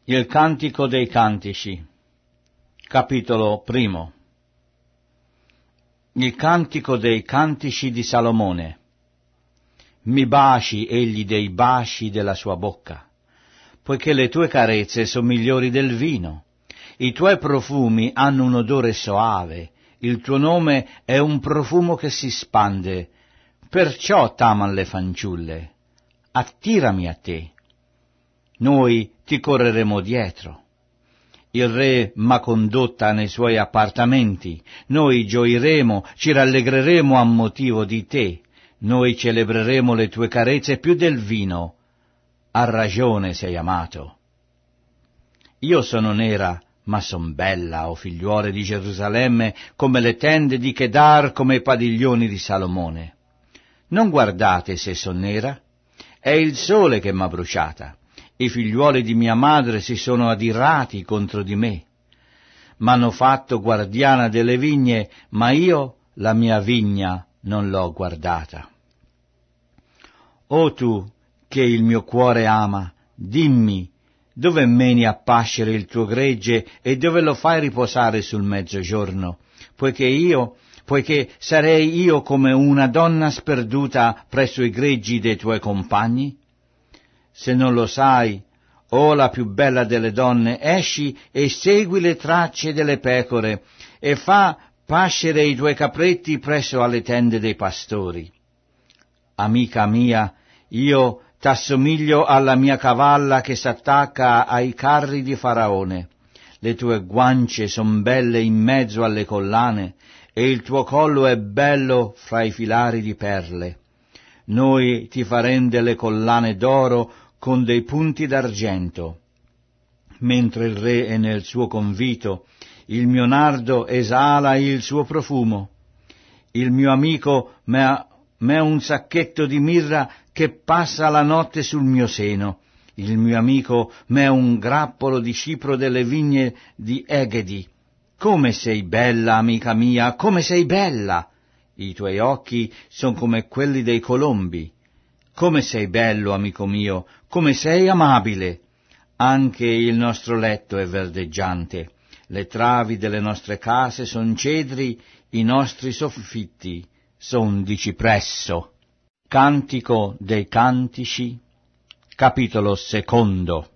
Il Cantico dei Cantici, capitolo primo. Il Cantico dei Cantici di Salomone. Mi baci egli dei baci della sua bocca, poiché le tue carezze sono migliori del vino, i tuoi profumi hanno un odore soave, il tuo nome è un profumo che si spande, perciò t'aman le fanciulle. Attirami a te. Noi ti correremo dietro. Il re m'ha condotta nei suoi appartamenti, noi gioiremo, ci rallegreremo a motivo di te, noi celebreremo le tue carezze più del vino. A ragione sei amato. Io sono nera, ma son bella, o figliuole di Gerusalemme, come le tende di Chedar, come i padiglioni di Salomone. Non guardate se son nera, è il sole che m'ha bruciata. I figliuoli di mia madre si sono adirati contro di me. M'hanno fatto guardiana delle vigne, ma io la mia vigna non l'ho guardata. O tu, che il mio cuore ama, dimmi, dove meni a pascere il tuo gregge e dove lo fai riposare sul mezzogiorno? Poiché sarei io come una donna sperduta presso i greggi dei tuoi compagni? Se non lo sai, o la più bella delle donne, esci e segui le tracce delle pecore e fa pascere i tuoi capretti presso alle tende dei pastori. Amica mia, io t'assomiglio alla mia cavalla che s'attacca ai carri di Faraone. Le tue guance son belle in mezzo alle collane e il tuo collo è bello fra i filari di perle. Noi ti faremo delle collane d'oro con dei punti d'argento. Mentre il re è nel suo convito, il mio nardo esala il suo profumo. Il mio amico m'è un sacchetto di mirra che passa la notte sul mio seno. Il mio amico m'è un grappolo di cipro delle vigne di Egedi. Come sei bella, amica mia, come sei bella! I tuoi occhi son come quelli dei colombi. Come sei bello, amico mio, come sei amabile! Anche il nostro letto è verdeggiante, le travi delle nostre case son cedri, i nostri soffitti son di cipresso. Cantico dei Cantici, capitolo secondo.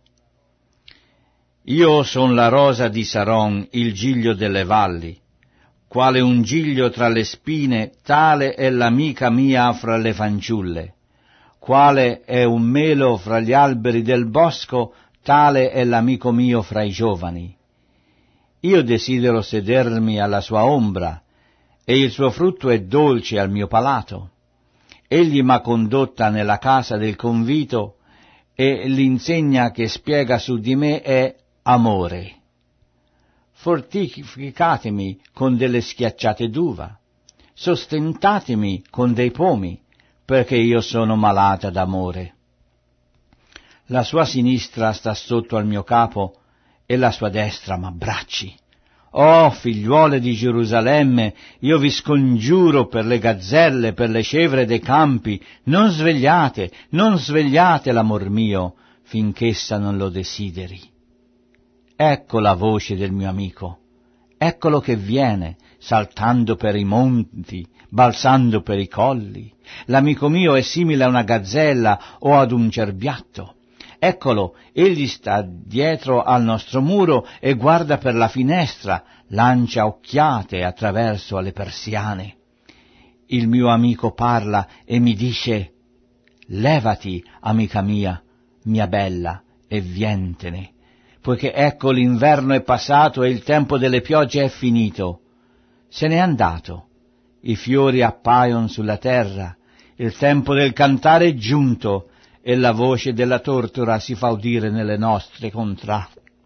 Io son la rosa di Saron, il giglio delle valli. Quale un giglio tra le spine, tale è l'amica mia fra le fanciulle. Quale è un melo fra gli alberi del bosco, tale è l'amico mio fra i giovani. Io desidero sedermi alla sua ombra, e il suo frutto è dolce al mio palato. Egli m'ha condotta nella casa del convito, e l'insegna che spiega su di me è amore. Fortificatemi con delle schiacciate d'uva, sostentatemi con dei pomi, perché io sono malata d'amore. La sua sinistra sta sotto al mio capo e la sua destra m'abbracci. Oh, figliuole di Gerusalemme, io vi scongiuro per le gazzelle, per le cevre dei campi, non svegliate l'amor mio, finch'essa non lo desideri. Ecco la voce del mio amico, eccolo che viene, saltando per i monti, balzando per i colli. L'amico mio è simile a una gazzella o ad un cerbiatto. Eccolo, egli sta dietro al nostro muro e guarda per la finestra, lancia occhiate attraverso alle persiane. Il mio amico parla e mi dice: levati, amica mia bella, e vientene, poiché ecco l'inverno è passato e il tempo delle piogge è finito. Se n'è andato, i fiori appaiono sulla terra, il tempo del cantare è giunto, e la voce della tortora si fa udire nelle nostre contrade.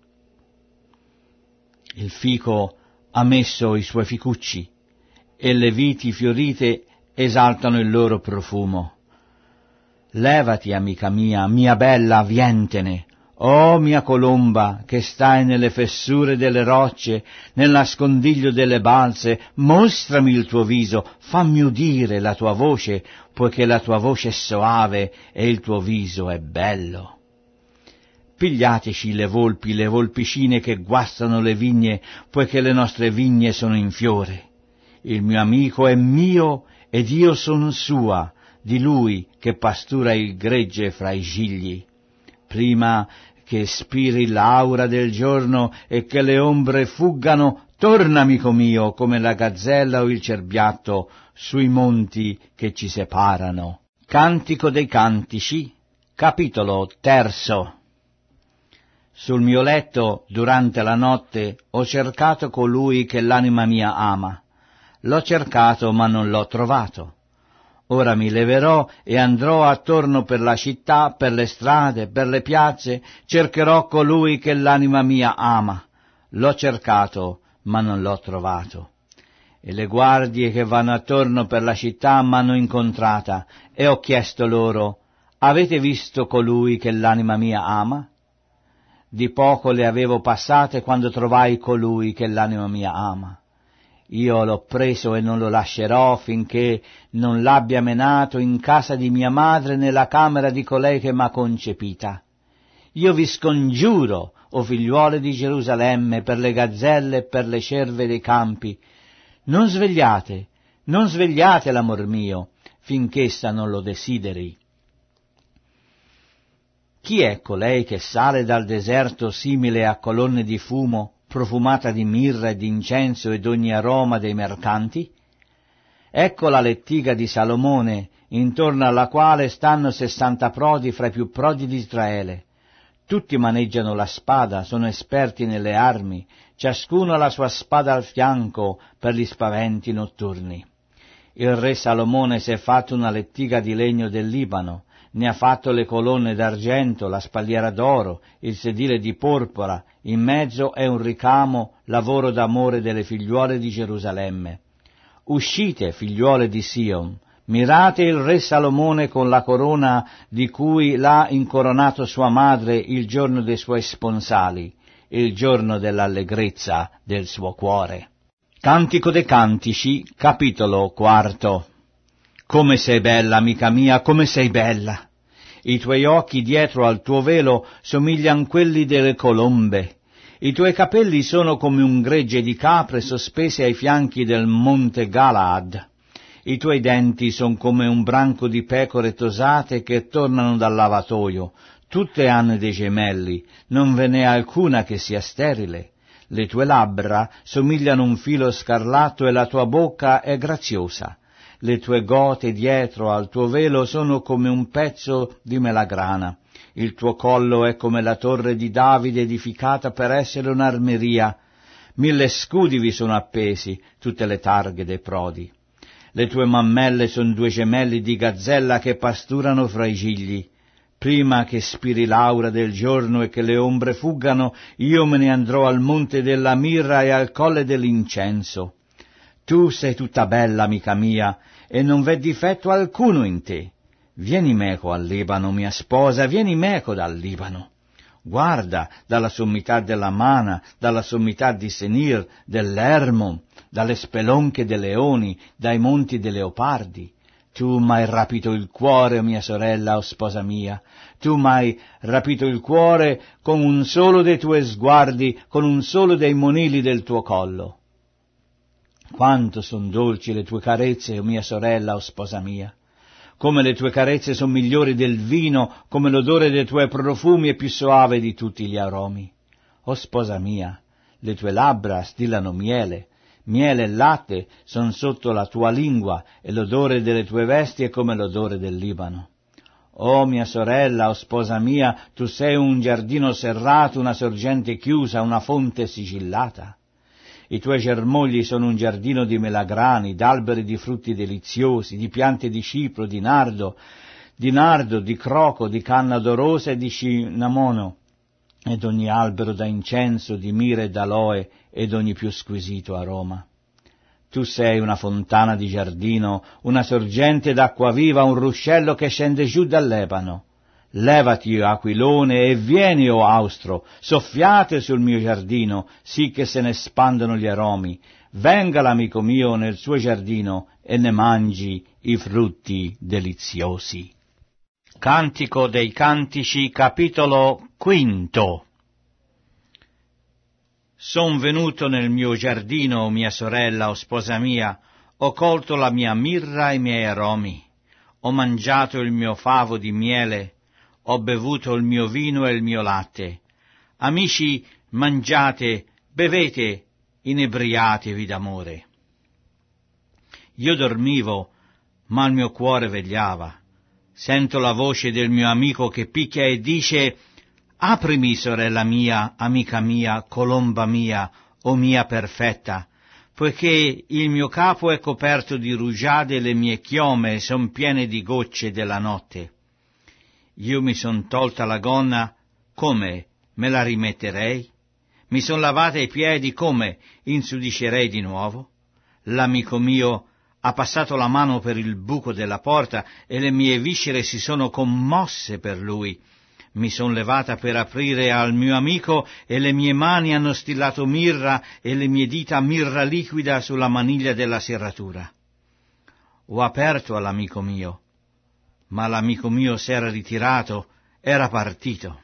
Il fico ha messo i suoi ficucci, e le viti fiorite esaltano il loro profumo. Levati, amica mia bella, vientene, oh mia colomba, che stai nelle fessure delle rocce, nel nascondiglio delle balze, mostrami il tuo viso, fammi udire la tua voce, poiché la tua voce è soave e il tuo viso è bello. Pigliateci le volpicine che guastano le vigne, poiché le nostre vigne sono in fiore. Il mio amico è mio ed io son sua, di lui che pastura il gregge fra i gigli. Prima che spiri l'aura del giorno e che le ombre fuggano, torna, amico mio, come la gazzella o il cerbiatto sui monti che ci separano. Cantico dei Cantici, capitolo 3. Sul mio letto, durante la notte, ho cercato colui che l'anima mia ama. L'ho cercato, ma non l'ho trovato. Ora mi leverò e andrò attorno per la città, per le strade, per le piazze, cercherò colui che l'anima mia ama. L'ho cercato, ma non l'ho trovato. E le guardie che vanno attorno per la città m'hanno incontrata, e ho chiesto loro: avete visto colui che l'anima mia ama? Di poco le avevo passate quando trovai colui che l'anima mia ama. Io l'ho preso e non lo lascerò finché non l'abbia menato in casa di mia madre, nella camera di colei che m'ha concepita. Io vi scongiuro, o figliuole di Gerusalemme, per le gazzelle e per le cerve dei campi, non svegliate l'amor mio, finch'essa non lo desideri. Chi è colei che sale dal deserto simile a colonne di fumo, profumata di mirra e di incenso e d'ogni aroma dei mercanti? Ecco la lettiga di Salomone, intorno alla quale stanno 60 prodi fra i più prodi di Israele. Tutti maneggiano la spada, sono esperti nelle armi, ciascuno ha la sua spada al fianco per gli spaventi notturni. Il re Salomone si è fatto una lettiga di legno del Libano, ne ha fatto le colonne d'argento, la spalliera d'oro, il sedile di porpora, in mezzo è un ricamo, lavoro d'amore delle figliuole di Gerusalemme. Uscite, figliuole di Sion, mirate il re Salomone con la corona di cui l'ha incoronato sua madre il giorno dei suoi sponsali, il giorno dell'allegrezza del suo cuore. Cantico dei Cantici, capitolo 4. Come sei bella, amica mia, come sei bella! I tuoi occhi dietro al tuo velo somigliano quelli delle colombe. I tuoi capelli sono come un gregge di capre sospese ai fianchi del monte Galaad. I tuoi denti sono come un branco di pecore tosate che tornano dal lavatoio. Tutte hanno dei gemelli, non ve n'è alcuna che sia sterile. Le tue labbra somigliano un filo scarlatto e la tua bocca è graziosa. Le tue gote dietro al tuo velo sono come un pezzo di melagrana. Il tuo collo è come la torre di Davide edificata per essere un'armeria. 1000 scudi vi sono appesi, tutte le targhe dei prodi. Le tue mammelle sono 2 gemelli di gazzella che pasturano fra i gigli. Prima che spiri l'aura del giorno e che le ombre fuggano, io me ne andrò al monte della mirra e al colle dell'incenso. Tu sei tutta bella, amica mia, e non v'è difetto alcuno in te. Vieni meco al Libano, mia sposa, vieni meco dal Libano. Guarda, dalla sommità della Mana, dalla sommità di Senir, dell'Hermon, dalle spelonche dei leoni, dai monti dei leopardi. Tu m'hai rapito il cuore, mia sorella, o sposa mia. Tu m'hai rapito il cuore con un solo dei tuoi sguardi, con un solo dei monili del tuo collo. Quanto son dolci le tue carezze, o mia sorella, o sposa mia! Come le tue carezze son migliori del vino, come l'odore dei tuoi profumi è più soave di tutti gli aromi. O sposa mia, le tue labbra stillano miele e latte son sotto la tua lingua, e l'odore delle tue vesti è come l'odore del Libano. O mia sorella, o sposa mia, tu sei un giardino serrato, una sorgente chiusa, una fonte sigillata. I tuoi germogli sono un giardino di melagrani, d'alberi di frutti deliziosi, di piante di cipro, di nardo, di croco, di canna d'orosa e di cinnamono, ed ogni albero da incenso, di mira e d'aloe, ed ogni più squisito aroma. Tu sei una fontana di giardino, una sorgente d'acqua viva, un ruscello che scende giù dal Lebano. Levati, o aquilone, e vieni, o austro, soffiate sul mio giardino, sì che se ne spandano gli aromi. Venga l'amico mio nel suo giardino e ne mangi i frutti deliziosi. Cantico dei Cantici, capitolo Quinto. Son venuto nel mio giardino, o mia sorella, o sposa mia, ho colto la mia mirra e i miei aromi, ho mangiato il mio favo di miele, ho bevuto il mio vino e il mio latte. Amici, mangiate, bevete, inebriatevi d'amore. Io dormivo, ma il mio cuore vegliava. Sento la voce del mio amico che picchia e dice: aprimi, sorella mia, amica mia, colomba mia, o mia perfetta, poiché il mio capo è coperto di rugiade e le mie chiome son piene di gocce della notte. Io mi son tolta la gonna, come me la rimetterei? Mi son lavata i piedi, come insudiscerei di nuovo? L'amico mio ha passato la mano per il buco della porta e le mie viscere si sono commosse per lui. Mi son levata per aprire al mio amico e le mie mani hanno stillato mirra e le mie dita mirra liquida sulla maniglia della serratura. Ho aperto all'amico mio, ma l'amico mio s'era ritirato, era partito.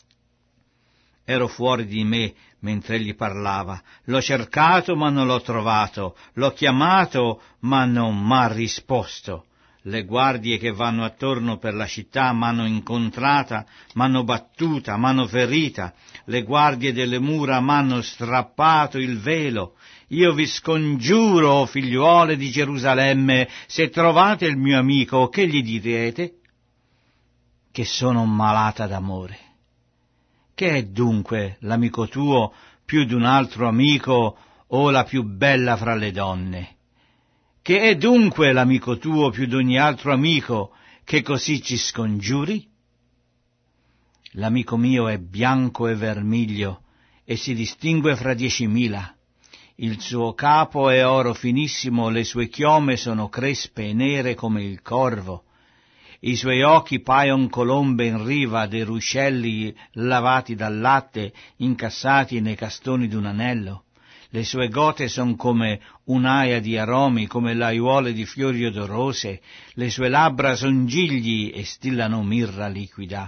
Ero fuori di me mentre egli parlava. L'ho cercato ma non l'ho trovato, l'ho chiamato ma non m'ha risposto. Le guardie che vanno attorno per la città m'hanno incontrata, m'hanno battuta, m'hanno ferita. Le guardie delle mura m'hanno strappato il velo. Io vi scongiuro, o figliuole di Gerusalemme, se trovate il mio amico, che gli direte? Che sono malata d'amore. Che è dunque l'amico tuo più d'un altro amico o la più bella fra le donne? Che è dunque l'amico tuo più d'ogni altro amico, che così ci scongiuri? L'amico mio è bianco e vermiglio e si distingue fra 10.000. Il suo capo è oro finissimo, le sue chiome sono crespe e nere come il corvo. I suoi occhi paion colombe in riva dei ruscelli lavati dal latte, incassati nei castoni d'un anello. Le sue gote son come un'aia di aromi, come l'aiuole di fiori odorose. Le sue labbra son gigli e stillano mirra liquida.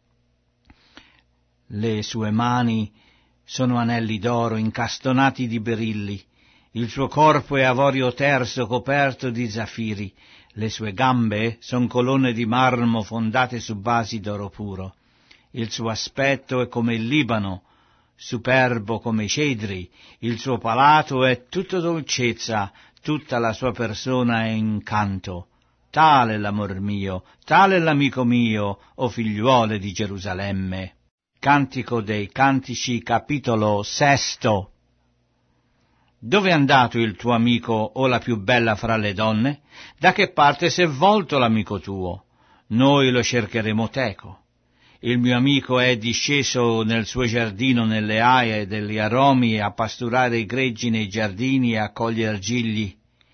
Le sue mani sono anelli d'oro incastonati di berilli. Il suo corpo è avorio terso coperto di zafiri. Le sue gambe son colonne di marmo fondate su basi d'oro puro. Il suo aspetto è come il Libano, superbo come i cedri. Il suo palato è tutto dolcezza, tutta la sua persona è incanto. Tale l'amor mio, tale l'amico mio, o figliuole di Gerusalemme. Cantico dei Cantici, capitolo 6. Dove è andato il tuo amico o la più bella fra le donne? Da che parte s'è volto l'amico tuo? Noi lo cercheremo teco. Il mio amico è disceso nel suo giardino nelle aie degli aromi a pasturare i greggi nei giardini e a cogliere gigli.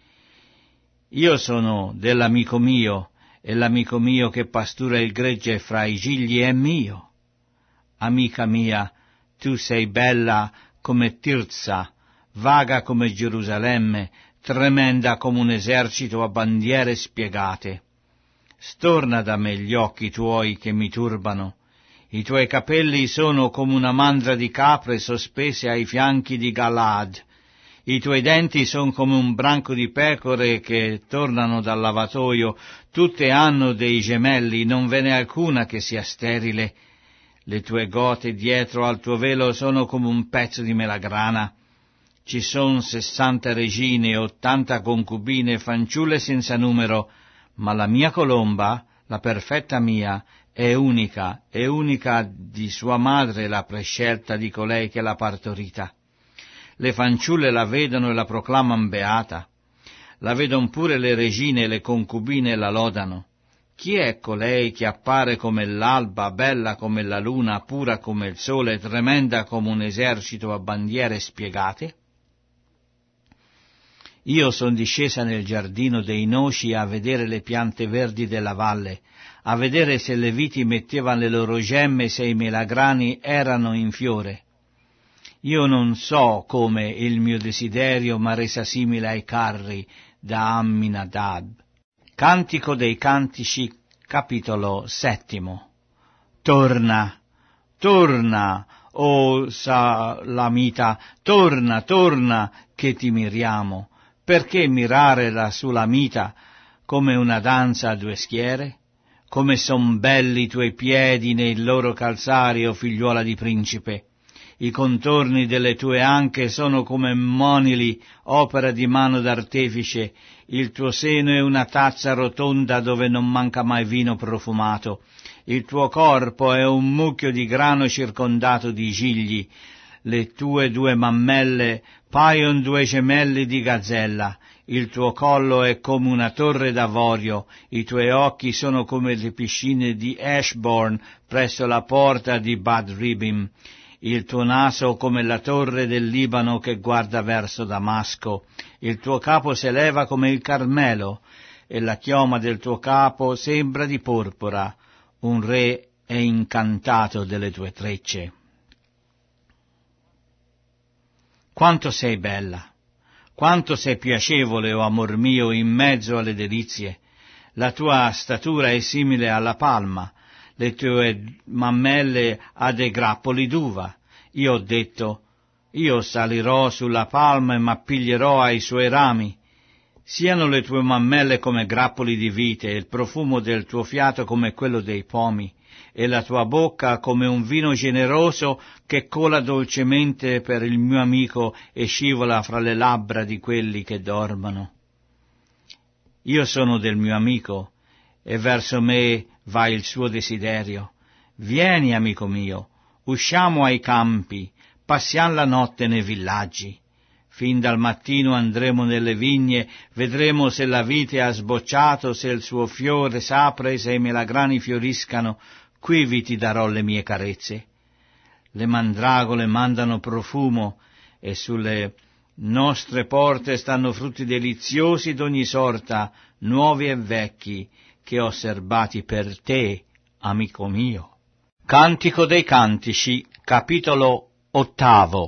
Io sono dell'amico mio e l'amico mio che pastura il gregge fra i gigli è mio. Amica mia, tu sei bella come Tirza, vaga come Gerusalemme, tremenda come un esercito a bandiere spiegate. Storna da me gli occhi tuoi che mi turbano. I tuoi capelli sono come una mandra di capre sospese ai fianchi di Galaad. I tuoi denti son come un branco di pecore che tornano dal lavatoio. Tutte hanno dei gemelli, non ve n'è alcuna che sia sterile. Le tue gote dietro al tuo velo sono come un pezzo di melagrana. Ci son 60 regine e 80 concubine, fanciulle senza numero, ma la mia colomba, la perfetta mia, è unica di sua madre la prescelta di colei che l'ha partorita. Le fanciulle la vedono e la proclaman beata, la vedon pure le regine e le concubine e la lodano. Chi è colei che appare come l'alba, bella come la luna, pura come il sole, tremenda come un esercito a bandiere spiegate? Io son discesa nel giardino dei noci a vedere le piante verdi della valle, a vedere se le viti mettevano le loro gemme, se i melagrani erano in fiore. Io non so come il mio desiderio m'ha resa simile ai carri da Amminadab. Cantico dei Cantici, capitolo 7. Torna, Torna, o Salamita, torna, torna, che ti miriamo. Perché mirare la Sulamita come una danza a due schiere? Come son belli i tuoi piedi nei loro calzari, o figliuola di principe. I contorni delle tue anche sono come monili, opera di mano d'artefice. Il tuo seno è una tazza rotonda dove non manca mai vino profumato. Il tuo corpo è un mucchio di grano circondato di gigli. Le tue due mammelle paion due gemelli di gazzella. Il tuo collo è come una torre d'avorio, i tuoi occhi sono come le piscine di Ashbourne presso la porta di Bad Ribim. Il tuo naso come la torre del Libano che guarda verso Damasco. Il tuo capo s'eleva come il Carmelo, e la chioma del tuo capo sembra di porpora. Un re è incantato delle tue trecce. Quanto sei bella! Quanto sei piacevole, o amor mio, in mezzo alle delizie! La tua statura è simile alla palma, le tue mammelle a dei grappoli d'uva. Io ho detto, io salirò sulla palma e m'appiglierò ai suoi rami. Siano le tue mammelle come grappoli di vite, e il profumo del tuo fiato come quello dei pomi, e la tua bocca come un vino generoso che cola dolcemente per il mio amico e scivola fra le labbra di quelli che dormono. Io sono del mio amico, e verso me va il suo desiderio. Vieni, amico mio, usciamo ai campi, passiamo la notte nei villaggi. Fin dal mattino andremo nelle vigne, vedremo se la vite ha sbocciato, se il suo fiore s'apre, se i melagrani fioriscano. Quivi ti darò le mie carezze. Le mandragole mandano profumo, e sulle nostre porte stanno frutti deliziosi d'ogni sorta, nuovi e vecchi, che ho serbati per te, amico mio. Cantico dei Cantici, capitolo 8.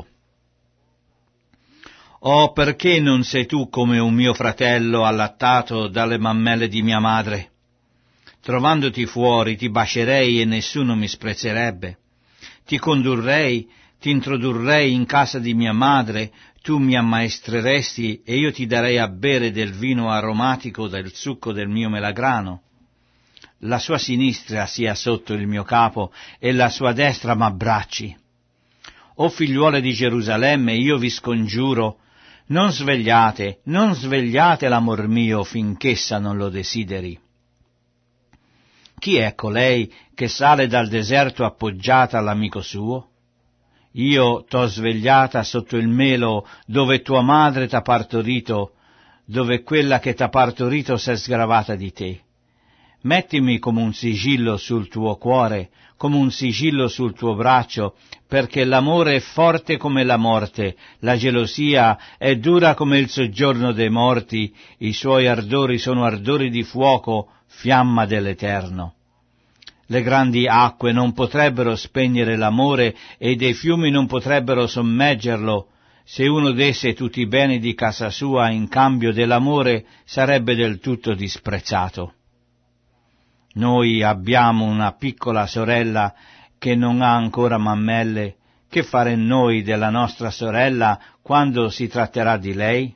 Oh, perché non sei tu come un mio fratello allattato dalle mammelle di mia madre? Trovandoti fuori ti bacerei e nessuno mi sprezzerebbe. Ti condurrei, ti introdurrei in casa di mia madre, tu mi ammaestreresti e io ti darei a bere del vino aromatico del succo del mio melagrano. La sua sinistra sia sotto il mio capo e la sua destra m'abbracci. O figliuole di Gerusalemme, io vi scongiuro, non svegliate l'amor mio finch'essa non lo desideri. Chi è colei che sale dal deserto appoggiata all'amico suo? Io t'ho svegliata sotto il melo dove tua madre t'ha partorito, dove quella che t'ha partorito s'è sgravata di te. Mettimi come un sigillo sul tuo cuore, come un sigillo sul tuo braccio, perché l'amore è forte come la morte, la gelosia è dura come il soggiorno dei morti, i suoi ardori sono ardori di fuoco, fiamma dell'Eterno. Le grandi acque non potrebbero spegnere l'amore e dei fiumi non potrebbero sommergerlo. Se uno desse tutti i beni di casa sua in cambio dell'amore, sarebbe del tutto disprezzato. Noi abbiamo una piccola sorella che non ha ancora mammelle. Che fare noi della nostra sorella quando si tratterà di lei?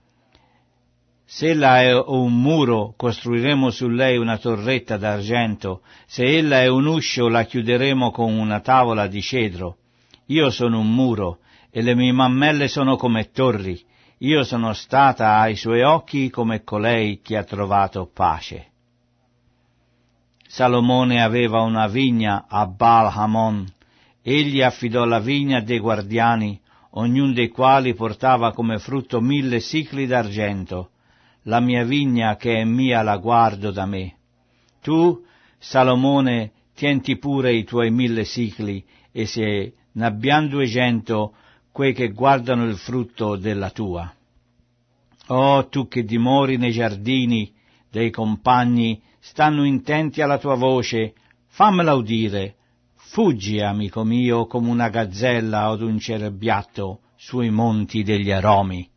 Se ella è un muro, costruiremo su lei una torretta d'argento. Se ella è un uscio, la chiuderemo con una tavola di cedro. Io sono un muro, e le mie mammelle sono come torri. Io sono stata ai suoi occhi come colei che ha trovato pace. Salomone aveva una vigna a Baal Hamon. Egli affidò la vigna a dei guardiani, ognun dei quali portava come frutto 1000 sicli d'argento. La mia vigna che è mia la guardo da me. Tu, Salomone, tienti pure i tuoi 1000 sicli, e se n'abbiamo 200 quei che guardano il frutto della tua. Oh, tu che dimori nei giardini dei compagni, stanno intenti alla tua voce, fammela udire. Fuggi, amico mio, come una gazzella od un cerbiatto sui monti degli aromi.